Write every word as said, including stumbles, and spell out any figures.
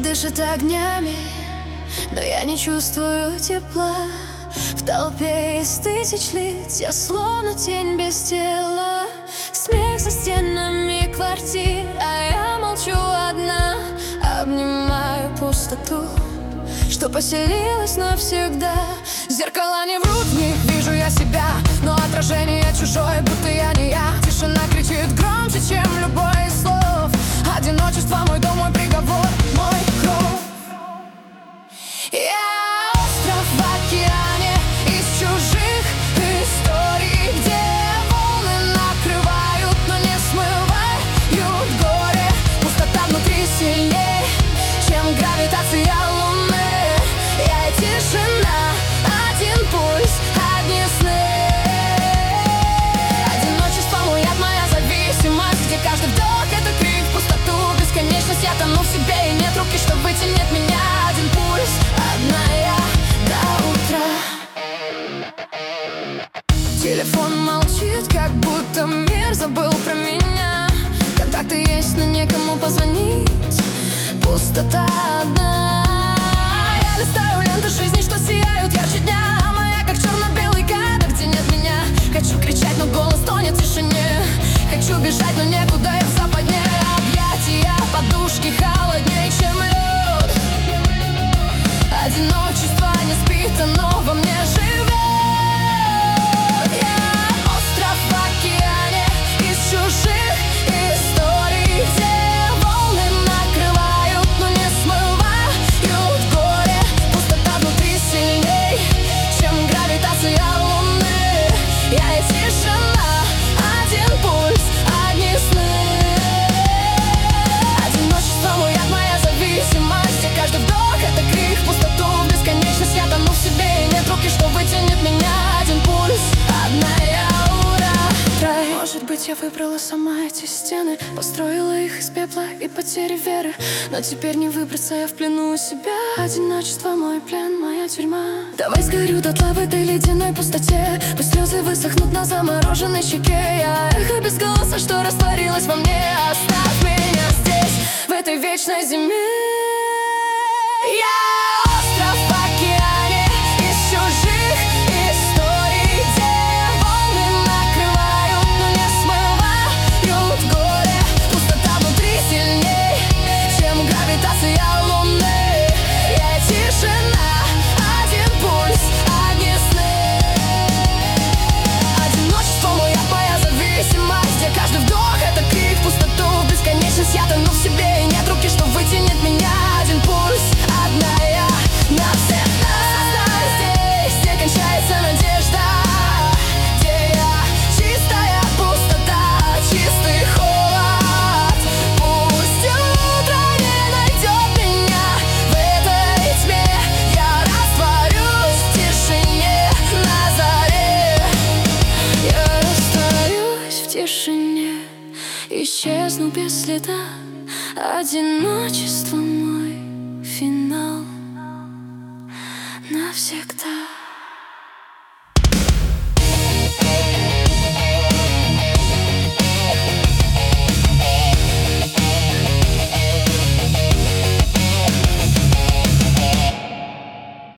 дышит огнями, но я не чувствую тепла. В толпе из тысяч лиц я словно тень без тела. Смех за стенами квартир, а я молчу одна. Обнимаю пустоту, что поселилась навсегда. Зеркала не врут, в них вижу я себя, но отражение чужое, будто я не я. Тишина кричит громче, чем любой из слов. Одиночество мой дом, мой приговор, мой кровь. Я остров в океане из чужих историй, где волны накрывают, но не смывают горе. Пустота внутри сильней, чем гравитация луны. Я и тишина, один пульс, одни сны. Одиночество мой яд, моя зависимость, где каждый вдох — это крик в пустоту, бесконечность. Я тону в себе, и нет руки, что вытянет меня. Один пульс, одна я до утра. Телефон молчит, как будто мир забыл про меня. Контакты есть, но некому позвонить. Пустота одна. Я листаю ленты жизни, что сияют ярче дня. А моя как черно-белый кадр, где нет меня. Хочу кричать, но голос тонет в тишине. Хочу бежать, но некуда, я в западне. Объятия, подушки холоднее, чем лед. Одиночество не спит, оно во мне живет. Я остров в океане из чужих историй, где волны накрывают, но не смывают горе. Пустота внутри сильней, чем гравитация луны. Я и тишина, один пульс, одни сны. Одиночество мой яд, моя зависимость, и каждый вдох — это крик в пустоту, бесконечность. Я тону в себе, и нет руки, что вытянет меня. Один пульс, одна я утро. Может быть, я выбрала сама эти стены, построила их из пепла и потери веры. Но теперь не выбраться, я в плену у себя. Одиночество мой плен, моя тюрьма. Давай сгорю дотла в этой ледяной пустоте. Пусть слезы высохнут на замороженной щеке. Я эхо без голоса, что растворилось во мне. Оставь меня здесь, в этой вечной зиме. Я остров в океане из чужих историй, где волны накрывают, но не смывают горе. Пустота внутри сильней, чем гравитация луны. Я тишина, один пульс, одни сны. Одиночество мой яд, моя зависимость, где каждый вдох — это крик в пустоту, бесконечность. Я тону в себе, и нет руки, что вытянет меня. Один пульс, одна я навсегда. Здесь, где кончается надежда, где я чистая пустота, чистый холод. Пусть утро не найдет меня в этой тьме. Я растворюсь в тишине на заре. Я растворюсь в тишине, исчезну без следа. Одиночество мой финал навсегда.